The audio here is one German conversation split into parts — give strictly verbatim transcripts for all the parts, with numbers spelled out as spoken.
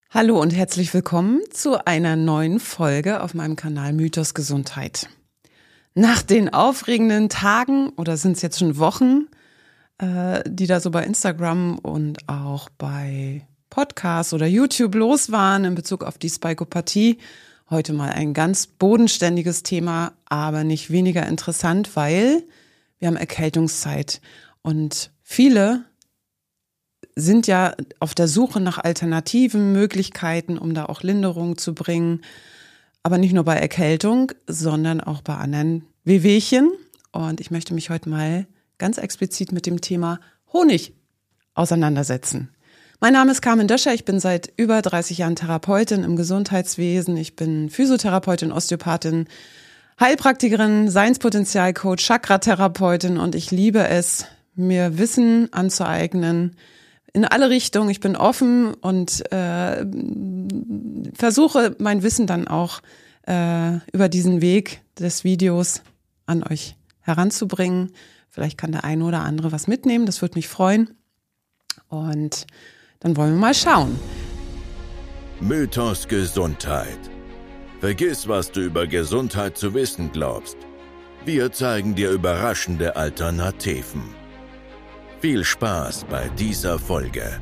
Hallo und herzlich willkommen zu einer neuen Folge auf meinem Kanal Mythos Gesundheit. Nach den aufregenden Tagen, oder sind es jetzt schon Wochen, äh, die da so bei Instagram und auch bei Podcasts oder YouTube los waren in Bezug auf die Spikopathie, heute mal ein ganz bodenständiges Thema, aber nicht weniger interessant, weil wir haben Erkältungszeit und viele sind ja auf der Suche nach alternativen Möglichkeiten, um da auch Linderung zu bringen. Aber nicht nur bei Erkältung, sondern auch bei anderen Wehwehchen. Und ich möchte mich heute mal ganz explizit mit dem Thema Honig auseinandersetzen. Mein Name ist Carmen Döscher, ich bin seit über dreißig Jahren Therapeutin im Gesundheitswesen. Ich bin Physiotherapeutin, Osteopathin, Heilpraktikerin, Seinspotenzialcoach, Chakratherapeutin und ich liebe es, mir Wissen anzueignen, in alle Richtungen. Ich bin offen und äh, versuche mein Wissen dann auch äh, über diesen Weg des Videos an euch heranzubringen. Vielleicht kann der eine oder andere was mitnehmen, das würde mich freuen. Und dann wollen wir mal schauen. Mythos Gesundheit. Vergiss, was du über Gesundheit zu wissen glaubst. Wir zeigen dir überraschende Alternativen. Viel Spaß bei dieser Folge.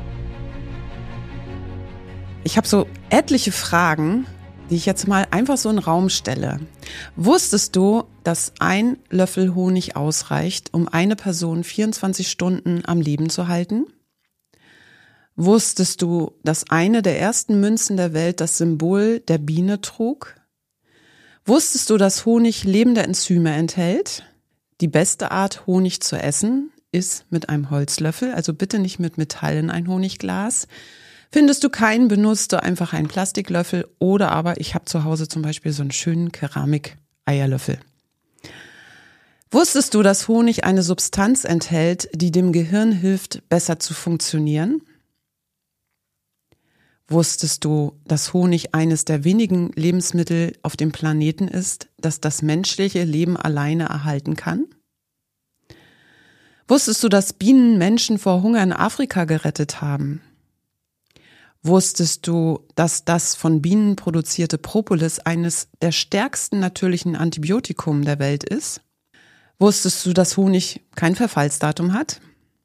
Ich habe so etliche Fragen, die ich jetzt mal einfach so in den Raum stelle. Wusstest du, dass ein Löffel Honig ausreicht, um eine Person vierundzwanzig Stunden am Leben zu halten? Wusstest du, dass eine der ersten Münzen der Welt das Symbol der Biene trug? Wusstest du, dass Honig lebende Enzyme enthält? Die beste Art, Honig zu essen, ist mit einem Holzlöffel, also bitte nicht mit Metall in ein Honigglas. Findest du keinen, benutzt du einfach einen Plastiklöffel oder aber ich habe zu Hause zum Beispiel so einen schönen Keramik-Eierlöffel. Wusstest du, dass Honig eine Substanz enthält, die dem Gehirn hilft, besser zu funktionieren? Wusstest du, dass Honig eines der wenigen Lebensmittel auf dem Planeten ist, das das menschliche Leben alleine erhalten kann? Wusstest du, dass Bienen Menschen vor Hunger in Afrika gerettet haben? Wusstest du, dass das von Bienen produzierte Propolis eines der stärksten natürlichen Antibiotikum der Welt ist? Wusstest du, dass Honig kein Verfallsdatum hat?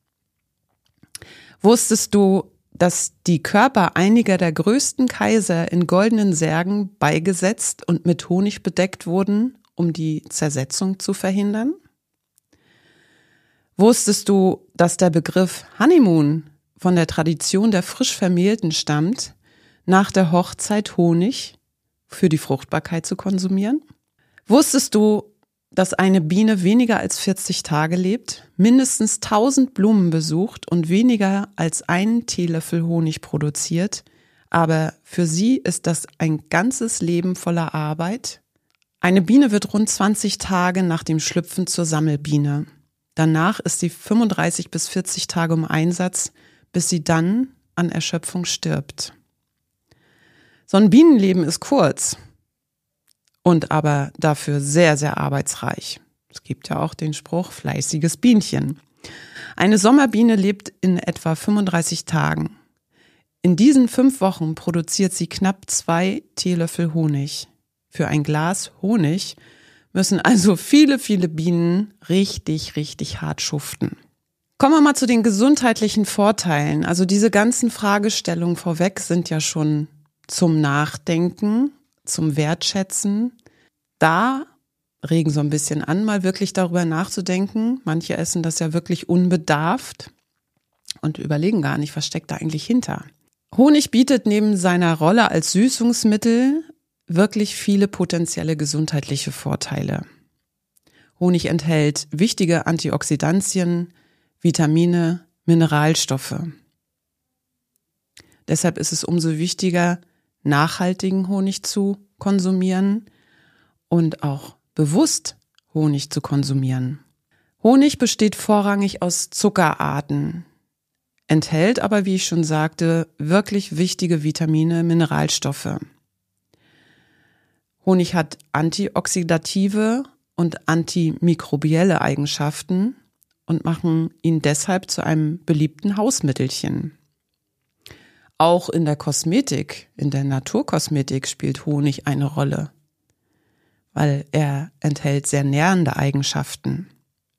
Wusstest du, dass die Körper einiger der größten Kaiser in goldenen Särgen beigesetzt und mit Honig bedeckt wurden, um die Zersetzung zu verhindern? Wusstest du, dass der Begriff Honeymoon von der Tradition der frisch Vermählten stammt, nach der Hochzeit Honig für die Fruchtbarkeit zu konsumieren? Wusstest du, dass eine Biene weniger als vierzig Tage lebt, mindestens tausend Blumen besucht und weniger als einen Teelöffel Honig produziert, aber für sie ist das ein ganzes Leben voller Arbeit? Eine Biene wird rund zwanzig Tage nach dem Schlüpfen zur Sammelbiene. Danach ist sie fünfunddreißig bis vierzig Tage im Einsatz, bis sie dann an Erschöpfung stirbt. So ein Bienenleben ist kurz und aber dafür sehr, sehr arbeitsreich. Es gibt ja auch den Spruch, fleißiges Bienchen. Eine Sommerbiene lebt in etwa fünfunddreißig Tagen. In diesen fünf Wochen produziert sie knapp zwei Teelöffel Honig. Für ein Glas Honig müssen also viele, viele Bienen richtig, richtig hart schuften. Kommen wir mal zu den gesundheitlichen Vorteilen. Also diese ganzen Fragestellungen vorweg sind ja schon zum Nachdenken, zum Wertschätzen. Da regen so ein bisschen an, mal wirklich darüber nachzudenken. Manche essen das ja wirklich unbedarft und überlegen gar nicht, was steckt da eigentlich hinter. Honig bietet neben seiner Rolle als Süßungsmittel wirklich viele potenzielle gesundheitliche Vorteile. Honig enthält wichtige Antioxidantien, Vitamine, Mineralstoffe. Deshalb ist es umso wichtiger, nachhaltigen Honig zu konsumieren und auch bewusst Honig zu konsumieren. Honig besteht vorrangig aus Zuckerarten, enthält aber, wie ich schon sagte, wirklich wichtige Vitamine, Mineralstoffe. Honig hat antioxidative und antimikrobielle Eigenschaften und machen ihn deshalb zu einem beliebten Hausmittelchen. Auch in der Kosmetik, in der Naturkosmetik spielt Honig eine Rolle, weil er enthält sehr nährende Eigenschaften.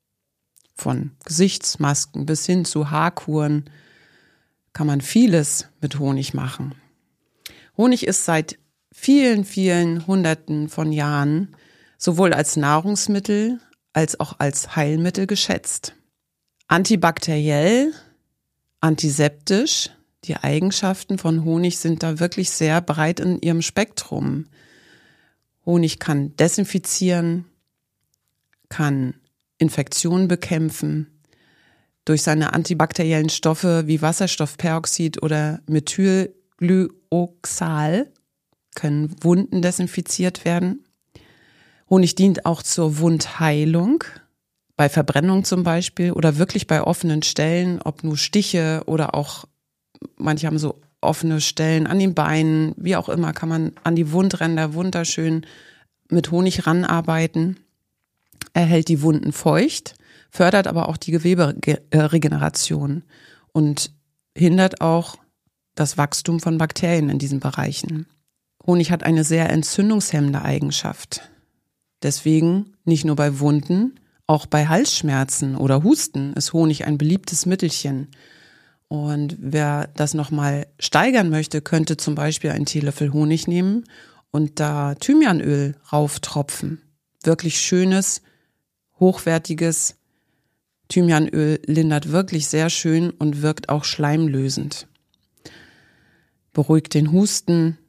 Von Gesichtsmasken bis hin zu Haarkuren kann man vieles mit Honig machen. Honig ist seit vielen, vielen Hunderten von Jahren sowohl als Nahrungsmittel als auch als Heilmittel geschätzt. Antibakteriell, antiseptisch, die Eigenschaften von Honig sind da wirklich sehr breit in ihrem Spektrum. Honig kann desinfizieren, kann Infektionen bekämpfen. Durch seine antibakteriellen Stoffe wie Wasserstoffperoxid oder Methylglyoxal können Wunden desinfiziert werden. Honig dient auch zur Wundheilung, bei Verbrennung zum Beispiel oder wirklich bei offenen Stellen, ob nur Stiche oder auch, manche haben so offene Stellen an den Beinen, wie auch immer, kann man an die Wundränder wunderschön mit Honig ranarbeiten. Er hält die Wunden feucht, fördert aber auch die Geweberegeneration und hindert auch das Wachstum von Bakterien in diesen Bereichen. Honig hat eine sehr entzündungshemmende Eigenschaft. Deswegen nicht nur bei Wunden, auch bei Halsschmerzen oder Husten ist Honig ein beliebtes Mittelchen. Und wer das nochmal steigern möchte, könnte zum Beispiel einen Teelöffel Honig nehmen und da Thymianöl rauftropfen. Wirklich schönes, hochwertiges Thymianöl lindert wirklich sehr schön und wirkt auch schleimlösend. Beruhigt den Husten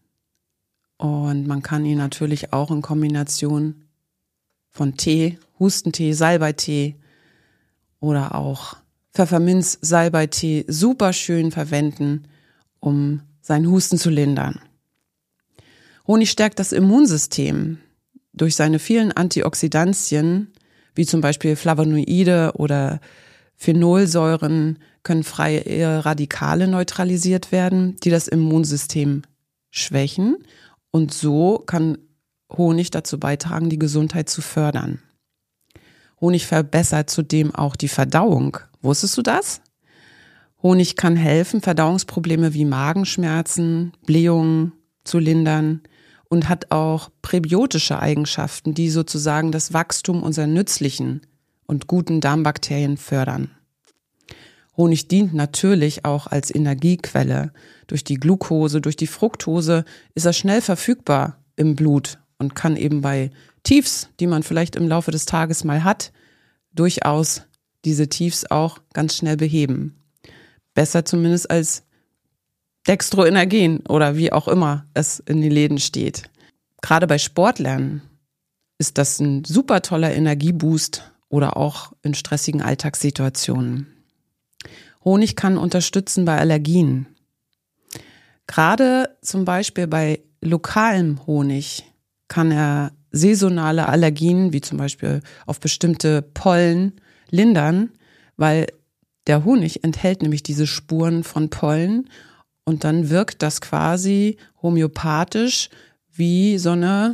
und man kann ihn natürlich auch in Kombination von Tee, Hustentee, Salbeitee oder auch Pfefferminz, Salbeitee super schön verwenden, um seinen Husten zu lindern. Honig stärkt das Immunsystem durch seine vielen Antioxidantien, wie zum Beispiel Flavonoide oder Phenolsäuren, können freie Radikale neutralisiert werden, die das Immunsystem schwächen. Und so kann Honig dazu beitragen, die Gesundheit zu fördern. Honig verbessert zudem auch die Verdauung. Wusstest du das? Honig kann helfen, Verdauungsprobleme wie Magenschmerzen, Blähungen zu lindern und hat auch präbiotische Eigenschaften, die sozusagen das Wachstum unserer nützlichen und guten Darmbakterien fördern. Honig dient natürlich auch als Energiequelle. Durch die Glucose, durch die Fructose ist er schnell verfügbar im Blut und kann eben bei Tiefs, die man vielleicht im Laufe des Tages mal hat, durchaus diese Tiefs auch ganz schnell beheben. Besser zumindest als Dextroenergen oder wie auch immer es in den Läden steht. Gerade bei Sportlern ist das ein super toller Energieboost oder auch in stressigen Alltagssituationen. Honig kann unterstützen bei Allergien. Gerade zum Beispiel bei lokalem Honig kann er saisonale Allergien, wie zum Beispiel auf bestimmte Pollen, lindern, weil der Honig enthält nämlich diese Spuren von Pollen und dann wirkt das quasi homöopathisch wie so eine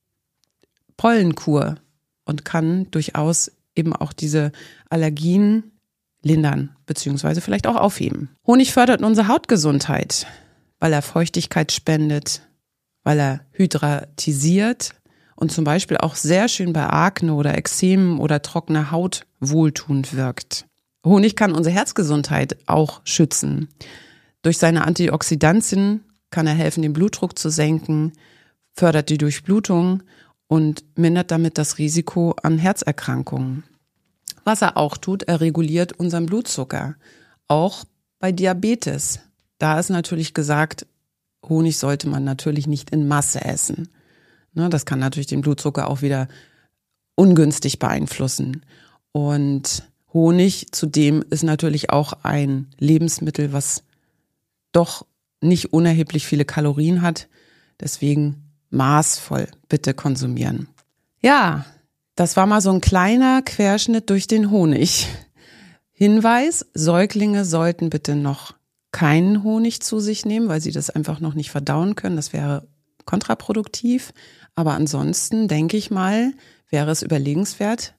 Pollenkur und kann durchaus eben auch diese Allergien lindern, beziehungsweise vielleicht auch aufheben. Honig fördert unsere Hautgesundheit, weil er Feuchtigkeit spendet, weil er hydratisiert und zum Beispiel auch sehr schön bei Akne oder Ekzemen oder trockener Haut wohltuend wirkt. Honig kann unsere Herzgesundheit auch schützen. Durch seine Antioxidantien kann er helfen, den Blutdruck zu senken, fördert die Durchblutung und mindert damit das Risiko an Herzerkrankungen. Was er auch tut, er reguliert unseren Blutzucker, auch bei Diabetes. Da ist natürlich gesagt, Honig sollte man natürlich nicht in Masse essen. Das kann natürlich den Blutzucker auch wieder ungünstig beeinflussen. Und Honig zudem ist natürlich auch ein Lebensmittel, was doch nicht unerheblich viele Kalorien hat. Deswegen maßvoll bitte konsumieren. Ja, das war mal so ein kleiner Querschnitt durch den Honig. Hinweis, Säuglinge sollten bitte noch keinen Honig zu sich nehmen, weil sie das einfach noch nicht verdauen können. Das wäre kontraproduktiv. Aber ansonsten denke ich mal, wäre es überlegenswert,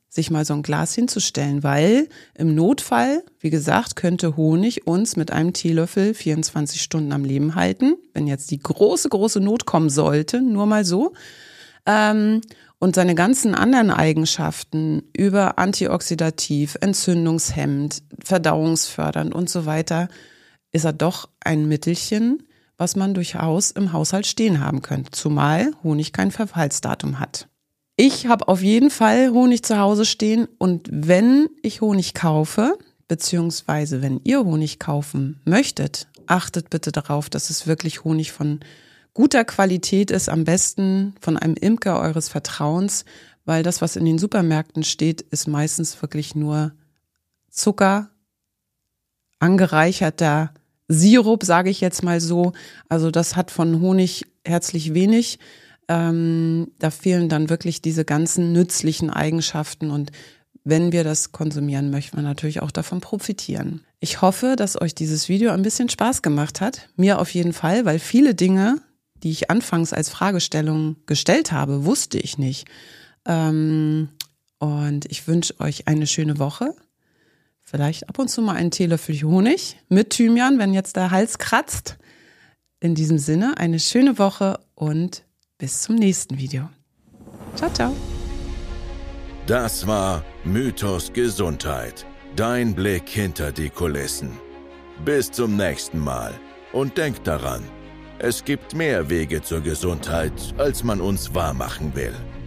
sich mal so ein Glas hinzustellen, weil im Notfall, wie gesagt, könnte Honig uns mit einem Teelöffel vierundzwanzig Stunden am Leben halten, wenn jetzt die große, große Not kommen sollte, nur mal so. Ähm, und seine ganzen anderen Eigenschaften über antioxidativ, entzündungshemmend, verdauungsfördernd und so weiter, ist er doch ein Mittelchen, was man durchaus im Haushalt stehen haben könnte, zumal Honig kein Verfallsdatum hat. Ich habe auf jeden Fall Honig zu Hause stehen und wenn ich Honig kaufe, beziehungsweise wenn ihr Honig kaufen möchtet, achtet bitte darauf, dass es wirklich Honig von guter Qualität ist, am besten von einem Imker eures Vertrauens, weil das, was in den Supermärkten steht, ist meistens wirklich nur Zucker, angereicherter Sirup, sage ich jetzt mal so. Also das hat von Honig herzlich wenig. Ähm, da fehlen dann wirklich diese ganzen nützlichen Eigenschaften und wenn wir das konsumieren, möchten wir natürlich auch davon profitieren. Ich hoffe, dass euch dieses Video ein bisschen Spaß gemacht hat. Mir auf jeden Fall, weil viele Dinge, die ich anfangs als Fragestellung gestellt habe, wusste ich nicht. Ähm, und ich wünsche euch eine schöne Woche. Vielleicht ab und zu mal einen Teelöffel Honig mit Thymian, wenn jetzt der Hals kratzt. In diesem Sinne, eine schöne Woche und bis zum nächsten Video. Ciao, ciao. Das war Mythos Gesundheit. Dein Blick hinter die Kulissen. Bis zum nächsten Mal. Und denk daran, es gibt mehr Wege zur Gesundheit, als man uns wahrmachen will.